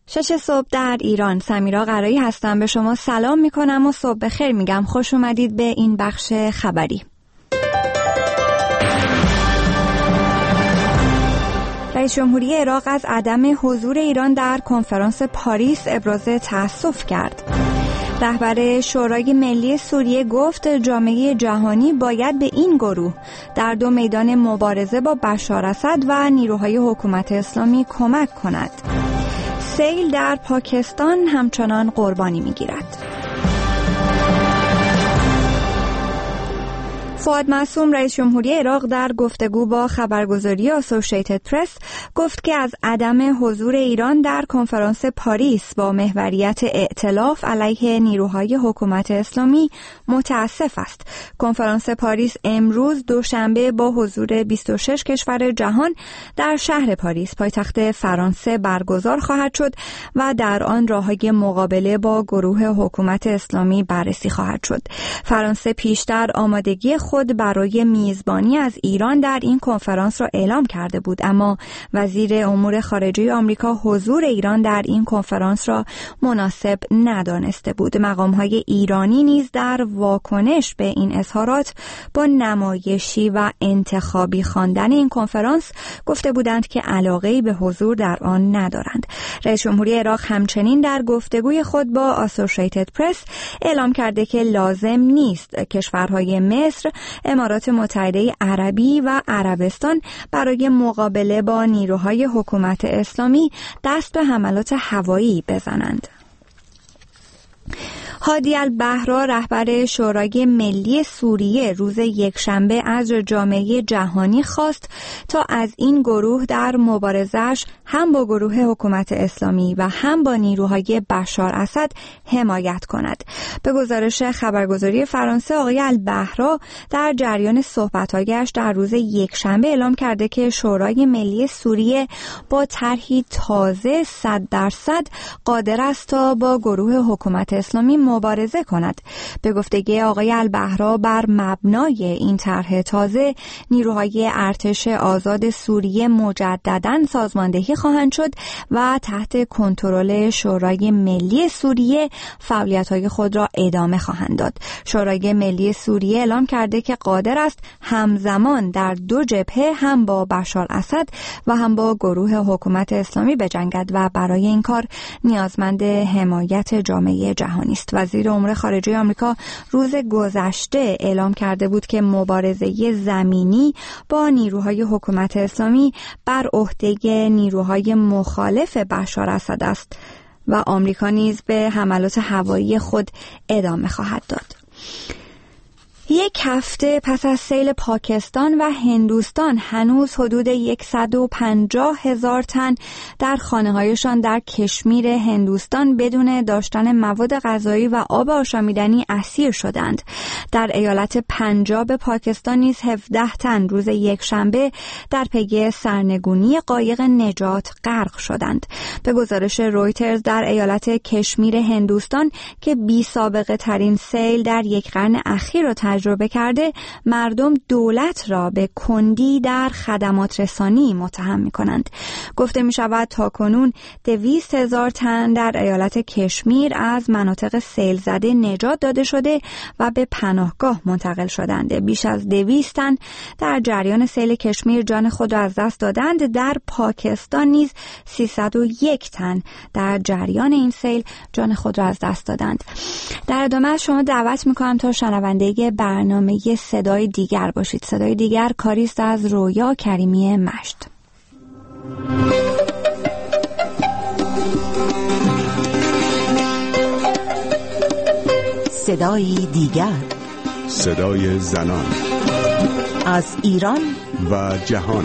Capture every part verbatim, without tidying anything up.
شش صبح در ایران. سمیرا قرایی هستم، به شما سلام میکنم و صبح بخیر میگم. خوش اومدید به این بخش خبری. رئیس جمهوری عراق از عدم حضور ایران در کنفرانس پاریس ابراز تأسف کرد. رهبر شورای ملی سوریه گفت جامعه جهانی باید به این گروه در دو میدان مبارزه با بشار اسد و نیروهای حکومت اسلامی کمک کند. سیل در پاکستان همچنان قربانی می‌گیرد. فؤاد معصوم رئیس جمهوری عراق در گفتگو با خبرگزاری اسوسییتد پرس گفت که از عدم حضور ایران در کنفرانس پاریس با محوریت ائتلاف علیه نیروهای حکومت اسلامی متاسف است. کنفرانس پاریس امروز دوشنبه با حضور بیست و شش کشور جهان در شهر پاریس پایتخت فرانسه برگزار خواهد شد و در آن راههای مقابله با گروه حکومت اسلامی بررسی خواهد شد. فرانسه پیشتر آمادگی خود برای میزبانی از ایران در این کنفرانس را اعلام کرده بود، اما وزیر امور خارجه آمریکا حضور ایران در این کنفرانس را مناسب ندانسته بود. مقام‌های ایرانی نیز در واکنش به این اظهارات با نمایشی و انتخابی خواندن این کنفرانس گفته بودند که علاقه‌ای به حضور در آن ندارند. رئیس جمهوری عراق همچنین در گفتگوی خود با اسوسییتد پرس اعلام کرده که لازم نیست کشورهای مصر، امارات متحده عربی و عربستان برای مقابله با نیروهای حکومت اسلامی دست به حملات هوایی بزنند. هادی البحرا رهبر شورای ملی سوریه روز یکشنبه از جامعه جهانی خواست تا از این گروه در مبارزه‌اش هم با گروه حکومت اسلامی و هم با نیروهای بشار اسد حمایت کند. به گزارش خبرگزاری فرانسه، آقای البحرا در جریان صحبت‌هایش در روز یکشنبه اعلام کرده که شورای ملی سوریه با طرحی تازه صد درصد قادر است تا با گروه حکومت اسلامی مبارزه کند. به گفته آقای البحرا بر مبنای این طرح تازه نیروهای ارتش آزاد سوریه مجدداً سازماندهی خواهند شد و تحت کنترل شورای ملی سوریه فعالیت‌های خود را ادامه خواهند داد. شورای ملی سوریه اعلام کرده که قادر است همزمان در دو جبهه هم با بشار اسد و هم با گروه حکومت اسلامی بجنگد و برای این کار نیازمند حمایت جامعه جهانی است. وزیر امور خارجه آمریکا روز گذشته اعلام کرده بود که مبارزه زمینی با نیروهای حکومت اسلامی بر عهده نیروهای مخالف بشار اسد است و آمریکا نیز به حملات هوایی خود ادامه خواهد داد. یک هفته پس از سیل پاکستان و هندوستان هنوز حدود صد و پنجاه هزار تن در خانه‌هایشان در کشمیر هندوستان بدون داشتن مواد غذایی و آب آشامیدنی اسیر شدند. در ایالت پنجاب پاکستان نیز هفده تن روز یکشنبه در پی سرنگونی قایق نجات غرق شدند. به گزارش رویترز در ایالت کشمیر هندوستان که بی سابقه ترین سیل در یک قرن اخیر را تجربه کرده، مردم دولت را به کندی در خدمات رسانی متهم می کنند. گفته می شود تاکنون دویست هزار تن در ایالت کشمیر از مناطق سیل زده نجات داده شده و به پناهگاه منتقل شدند. بیش از دویست تن در جریان سیل کشمیر جان خود را از دست دادند. در پاکستان نیز سیصد و یک تن در جریان این سیل جان خود را از دست دادند. در ادامه از شما دعوت می کنم تا شنونده برنامه صدای دیگر باشید. صدای دیگر کاری است از رویا کریمی مشت. صدای دیگر، صدای زنان از ایران و جهان.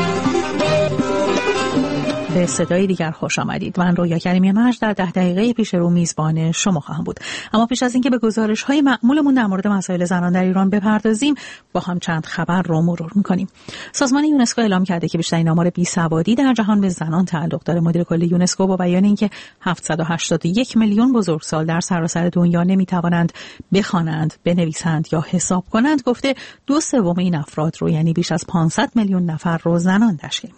به صدای دیگر خوش آمدید. من رویا کریمی مجد در ده دقیقه پیش رو میزبان شما خواهم بود. اما پیش از اینکه به گزارش‌های معمولمون در مورد مسائل زنان در ایران بپردازیم، با هم چند خبر رو مرور می‌کنیم. سازمان یونسکو اعلام کرده که بیشترین آمار بیسوادی در جهان به زنان تعلق داره. مدیر کل یونسکو با بیان اینکه هفتصد و هشتاد و یک میلیون بزرگسال در سراسر دنیا نمی‌توانند بخوانند، بنویسند یا حساب کنند، گفته دو سوم این افراد رو، یعنی بیش از پانصد میلیون نفر رو زنان تشکیل میدن.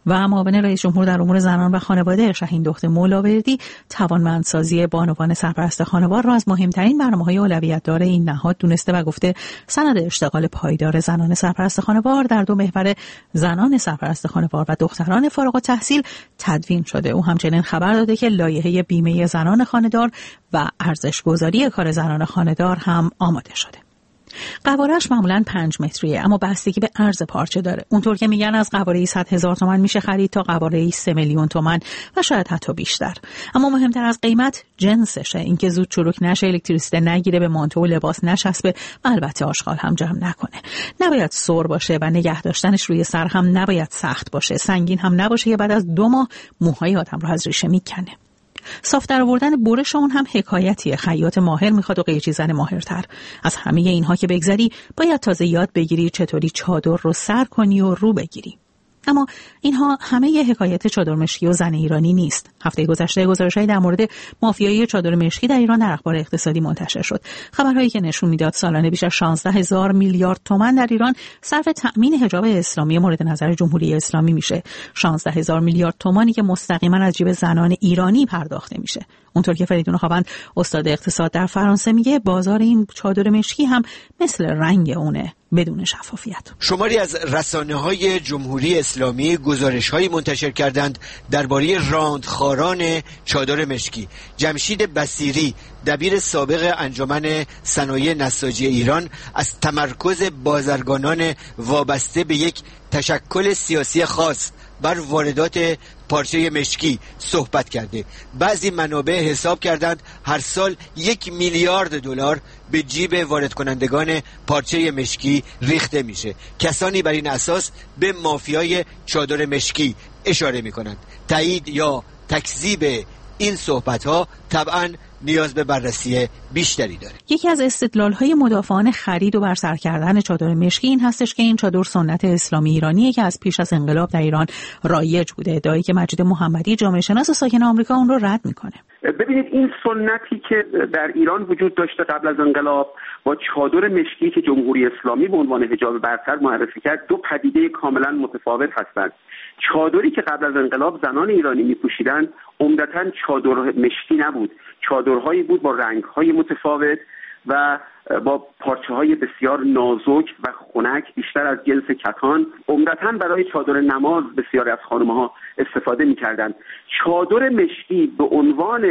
و معاون رئیس جمهور در امور زنان و خانواده شهین دخت مولاوردی توانمندسازی بانوان سرپرست خانوار را از مهمترین برنامه‌های اولویت‌دار این نهاد دونسته و گفته سند اشتغال پایدار زنان سرپرست خانوار در دو محور زنان سرپرست خانوار و دختران فارغ التحصیل تدوین شده. او همچنین خبر داده که لایحه بیمه زنان خانه‌دار و ارزش‌گذاری کار زنان خانه‌دار هم آماده شده. قواره‌اش معمولاً پنج متریه اما بستگی به عرض پارچه داره. اونطور که میگن از قواره‌ای صد هزار تومان میشه خرید تا قواره‌ای سه میلیون تومان و شاید حتی بیشتر. اما مهمتر از قیمت جنسشه، اینکه زود چروک نشه، الکتریسیته نگیره، به مانتو و لباس نچسبه و البته آشغال هم جمع نکنه. نباید سر باشه و نگه داشتنش روی سر هم نباید سخت باشه. سنگین هم نباشه که بعد از دو ماه موهای آدم رو از ریشه میکنه. صاف در آوردن برش اون هم حکایتیه. خیاط ماهر میخواد و قیچی زن ماهرتر. از همه اینها که بگذری باید تازه یاد بگیری چطوری چادر رو سر کنی و رو بگیری. اما اینها همه ی حکایت چادر مشکی و زن ایرانی نیست. هفته گذشته گزارش‌هایی در مورد مافیایی چادر مشکی در ایران در اخبار اقتصادی منتشر شد. خبرهایی که نشون میداد سالانه بیش از شانزده هزار میلیارد تومان در ایران صرف تأمین حجاب اسلامی مورد نظر جمهوری اسلامی میشه. شانزده هزار میلیارد تومانی که مستقیما از جیب زنان ایرانی پرداخته میشه. اونطور که فریدون خاوند استاد اقتصاد در فرانسه میگه بازار این چادر مشکی هم مثل رنگ اونه، بدون شفافیت. شماری از رسانه‌های جمهوری اسلامی گزارش‌هایی منتشر کردند درباره راندخواران چادر مشکی. جمشید بصیری، دبیر سابق انجمن صنایع نساجی ایران، از تمرکز بازرگانان وابسته به یک تشکل سیاسی خاص بر واردات پارچه مشکی صحبت کرده. بعضی منابع حساب کردند هر سال یک میلیارد دلار به جیب وارد کنندگان پارچه مشکی ریخته میشه. کسانی بر این اساس به مافیای چادر مشکی اشاره میکنند. تایید یا تکذیب این صحبت ها طبعا نیاز به بررسی بیشتری داره. یکی از استدلال‌های مدافعان خرید و برسر کردن چادر مشکی این هستش که این چادر سنت اسلامی ایرانیه که از پیش از انقلاب در ایران رایج بوده. ادعایی که مجید محمدی جامعه شناس ساکن آمریکا اون رو رد میکنه. ببینید این سنتی که در ایران وجود داشته قبل از انقلاب با چادر مشکی که جمهوری اسلامی به عنوان حجاب برتر معرفی کرد دو پدیده کاملا متفاوت هستند. چادری که قبل از انقلاب زنان ایرانی می‌پوشیدند عمدتاً چادر مشکی نبود. چادرهایی بود با رنگ‌های متفاوت و با پارچه‌های بسیار نازک و خنک بیشتر از جنس کتان. عمدتاً برای چادر نماز بسیاری از خانم‌ها استفاده می‌کردند. چادر مشکی به عنوان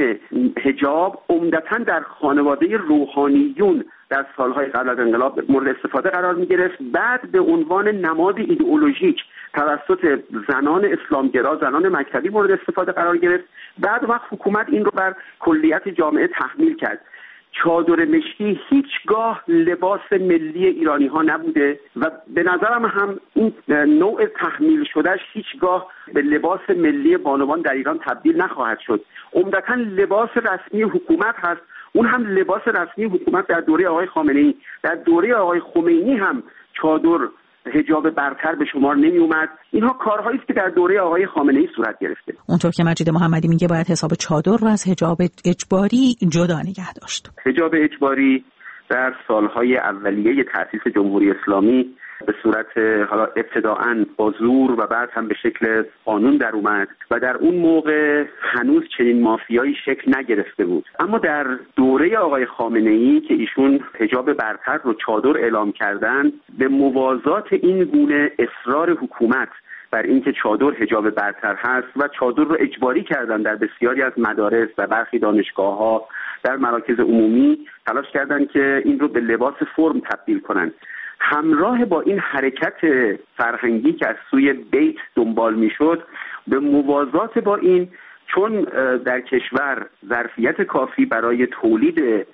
حجاب عمدتاً در خانواده روحانیون در سالهای قبل از انقلاب مورد استفاده قرار می‌گرفت. بعد به عنوان نماد ایدئولوژیک توسط زنان اسلامگرا، زنان مکتبی مورد استفاده قرار گرفت. بعد وقت حکومت این رو بر کلیت جامعه تحمیل کرد. چادر مشکی هیچگاه لباس ملی ایرانی ها نبوده و به نظرم هم این نوع تحمیل شدهش هیچگاه به لباس ملی بانوان در ایران تبدیل نخواهد شد. عمدتاً لباس رسمی حکومت هست. اون هم لباس رسمی حکومت در دوره آقای خامنه‌ای. در دوره آقای خمینی هم چادر حجاب برتر به شمار نمی اومد. اینها کارهایی است که در دوره آقای خامنه‌ای صورت گرفته. اونطور که مجید محمدی میگه باید حساب چادر رو از حجاب اجباری جدا نگه داشت. حجاب اجباری در سالهای اولیه تأسیس جمهوری اسلامی به صورت حالا ابتداءً با زور و بعد هم به شکل قانون در اومد و در اون موقع هنوز چنین مافیایی شکل نگرفته بود. اما در دوره آقای خامنه‌ای که ایشون حجاب برتر رو چادر اعلام کردن، به موازات این گونه اصرار حکومت بر اینکه چادر حجاب برتر هست و چادر رو اجباری کردن در بسیاری از مدارس و برخی دانشگاه‌ها، در مراکز عمومی تلاش کردن که این رو به لباس فرم تبدیل کنن. همراه با این حرکت فرهنگی که از سوی بیت دنبال میشد، به موازات با این، چون در کشور ظرفیت کافی برای تولید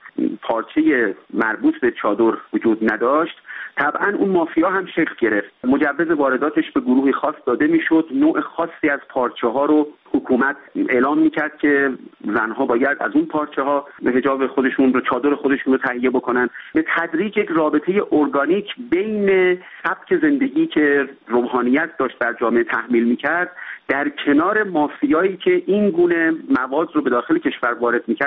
پارچه مربوط به چادر وجود نداشت، طبعا اون مافیا هم شکل گرفت. مجوز وارداتش به گروهی خاص داده میشد. نوع خاصی از پارچه ها رو حکومت اعلام میکرد که زنها باید از اون پارچه ها به حجاب خودشون رو، چادر خودشون رو تهیه بکنن. به تدریج یک رابطه ارگانیک بین سبک زندگی که روحانیت داشت در جامعه تحمیل میکرد در کنار مافیایی که این گونه مواد رو به داخل کشور وارد میکرد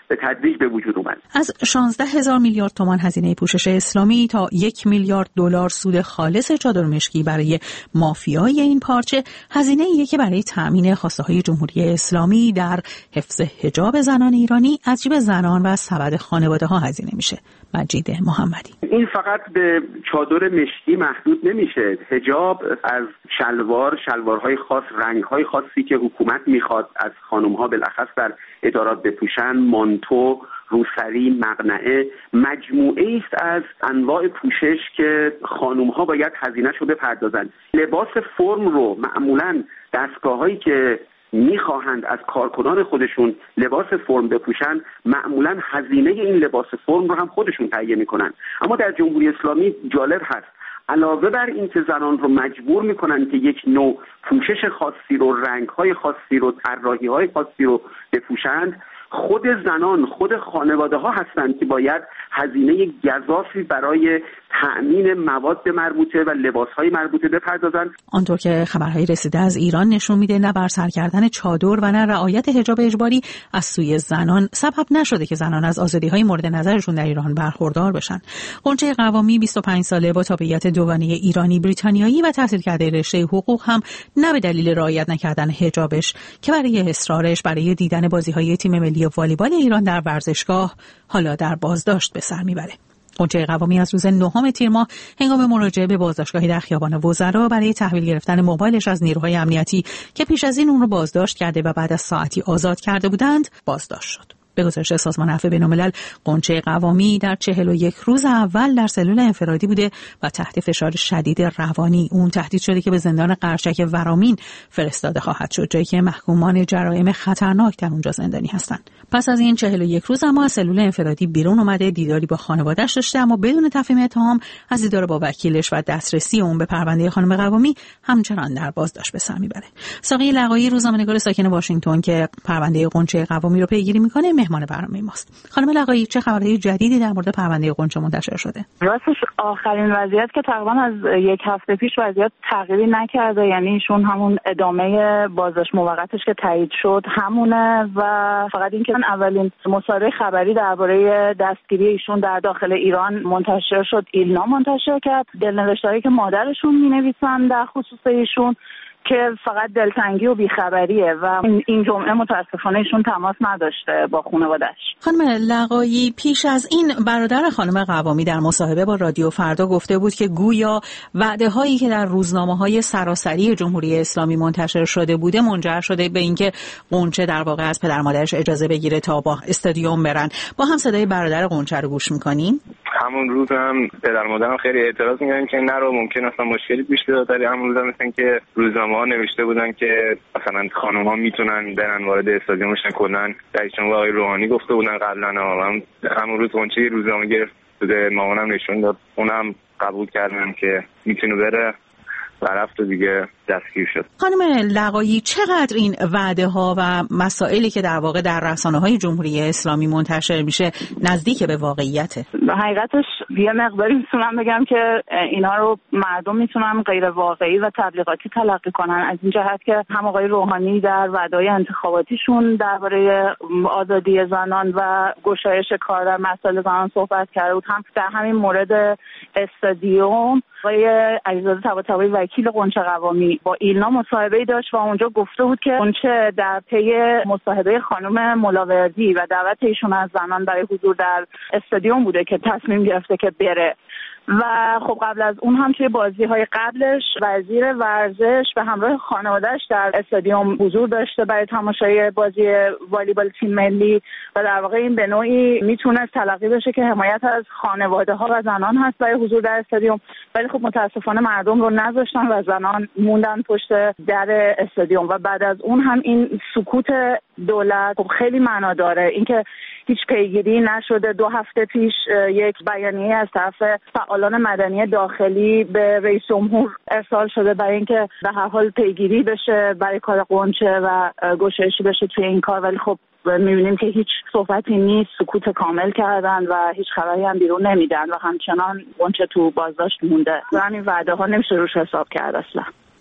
به تدریج به وجود اومد. از شانزده هزار میلیارد تومان هزینه پوشش اسلامی تا یک میلیارد دلار سود خالص چادر مشکی برای مافیای این پارچه، هزینه ایه که برای تأمین خواسته‌های جمهوری اسلامی در حفظ حجاب زنان ایرانی از جیب زنان و سبد خانواده‌ها هزینه میشه. مجید محمدی: این فقط به چادر مشکی محدود نمیشه. حجاب از شلوار، شلوارهای خاص، رنگهای خاصی که حکومت میخواد از خانم‌ها بالاخص در ادارات بپوشن، مانتو، روسری، مقنعه، مجموعه است از انواع پوشش که خانم‌ها باید هزینه‌شو بپردازن. لباس فرم رو معمولاً دستگاه‌هایی که میخواهند از کارکنان خودشون لباس فرم بپوشن، معمولاً هزینه این لباس فرم رو هم خودشون تهیه میکنن. اما در جمهوری اسلامی جالب هست، علاوه بر این که زنان رو مجبور میکنن که یک نوع پوشش خاصی رو، رنگ‌های خاصی رو، طراحی‌های خاصی رو بپوشند، خود زنان، خود خانواده ها هستند که باید هزینه گزافی برای تأمین مواد مربوطه و لباسهای مربوطه بپردازند. آنطور که خبرهای رسیده از ایران نشون میده، نه بر سر کردن چادر و نه رعایت حجاب اجباری از سوی زنان سبب نشده که زنان از آزادی‌های مورد نظرشون در ایران برخوردار بشن. غنچه قوامی بیست و پنج ساله با تابعیت دوگانه ایرانی بریتانیایی و تحصیل کرده رشته حقوق هم نه به دلیل رعایت نکردن حجابش که برای اصرارش برای دیدن بازی‌های تیم ملی والیبال ایران در ورزشگاه حالا در بازداشت به سر میبره. غنچه قوامی از روز نهم تیر ماه هنگام مراجعه به بازداشتگاهی در خیابان وزرا برای تحویل گرفتن موبایلش از نیروهای امنیتی که پیش از این اون رو بازداشت کرده و بعد از ساعتی آزاد کرده بودند بازداشت شد. به گزارش سازمان عفو بین‌الملل، غنچه قوامی در چهل و یک روز اول در سلول انفرادی بوده و تحت فشار شدید روانی. اون تهدید شده که به زندان قرچک ورامین فرستاده خواهد شد، جایی که محکومان جرایم خطرناک در اونجا زندانی هستند. پس از این چهل و یک روز اما از سلول انفرادی بیرون اومده، دیداری با خانواده‌اش داشته، اما بدون تفهیم اتهام از دیدار با وکیلش و دسترسی اون به پرونده خانم قوامی همچنان در بازداشت به سر میبره. ساقی لقایی، روزنامه‌نگار ساکن واشنگتن که پرونده غنچه قوامی رو پیگیری میکنه، مهمان برنامه ماست. خانم لقایی، چه خبرهای جدیدی در مورد پرونده غنچه منتشر شده؟ راستش آخرین وضعیت که تقریبا از یک هفته پیش وضعیت تغییری نکرده، یعنی ایشون همون ادامه بازداشت موقتش که تایید شد همونه و فقط این که اولین مصادره خبری درباره دستگیری ایشون در داخل ایران منتشر شد، ایلنا منتشر کرد. دلنوشته‌هایی که مادرشون می‌نویسن در خصوص ایشون که فقط دلتنگی و بیخبریه و این جمعه متاسفانه ایشون تماس نداشته با خانواده‌اش. خانم لقایی، پیش از این برادر خانم قوامی در مصاحبه با رادیو فردا گفته بود که گویا وعده هایی که در روزنامه‌های سراسری جمهوری اسلامی منتشر شده بوده منجر شده به اینکه غنچه در واقع از پدر مادرش اجازه بگیره تا با استادیوم برن. با هم صدای برادر غنچه رو گوش می‌کنیم. همون روز هم پدر مادرم خیلی اعتراض می‌کردن که نرو، ممکن اصلا مشکلی پیش بیاد. در همون روز هم مثلا که روزنامه‌ها نوشته بودن که مثلا خانم‌ها میتونن برن وارد استادیوم بشن. کلاً رئیس آقای روحانی گفته بودن قبلا. هم همون روز غنچه روزنامه گرفت، به مامانم نشون داد، اونم قبول کردن که میتونه بره و رفت و دیگه دستگیر شد. خانم لقایی، چقدر این وعده ها و مسائلی که در واقع در رسانه‌های جمهوری اسلامی منتشر میشه نزدیک به واقعیته؟ حقیقتش یه مقداری میتونم بگم که اینا رو مردم میتونن غیر واقعی و تبلیغاتی تلقی کنن، از این جهت که هم آقای روحانی در وعده‌های انتخاباتیشون درباره آزادی زنان و گشایش کار در مسائل زنان صحبت کرده بود، هم در همین مورد استادیوم آقای علیزاده طباطبایی وکیل غنچه قوامی با ایلنا مصاحبه‌ای داشت و اونجا گفته بود که غنچه در پی مصاحبه خانم ملاوردی و دعوت ایشون از زنان برای حضور در استادیوم بوده که تصمیم گرفته که بره. و خب قبل از اون هم توی بازی‌های قبلش وزیر ورزش به همراه خانواده‌اش در استادیوم حضور داشته برای تماشای بازی والیبال تیم ملی و در واقع این به نوعی میتونه تلقی بشه که حمایت از خانواده‌ها و زنان هست برای حضور در استادیوم، ولی خب متاسفانه مردم رو نذاشتن و زنان موندن پشت در استادیوم. و بعد از اون هم این سکوت دولت خب خیلی معنا داره، اینکه هیچ پیگیری نشده. دو هفته پیش یک بیانیه از طرف فعالان مدنی داخلی به رئیس جمهور ارسال شده برای اینکه به هر حال پیگیری بشه برای کار غنچه و گشایشی بشه توی این کار، ولی خب می‌بینیم که هیچ صحبتی نیست، سکوت کامل کردن و هیچ خبری هم بیرون نمیدن و همچنان غنچه تو بازداشت مونده و همین وعده ها نمیشه روش حساب کرد اصلا.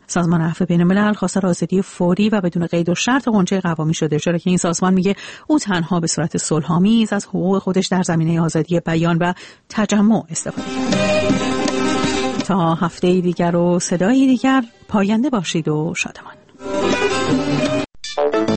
سازمان عفو بین‌الملل خواستار آزادی فوری و بدون قید و شرط غنچه قوامی شده، چرا که این سازمان میگه او تنها به صورت صلح‌آمیز از حقوق خودش در زمینه آزادی بیان و تجمع استفاده کرد. تا هفته دیگر و صدای دیگر، پاینده باشید و شادمان.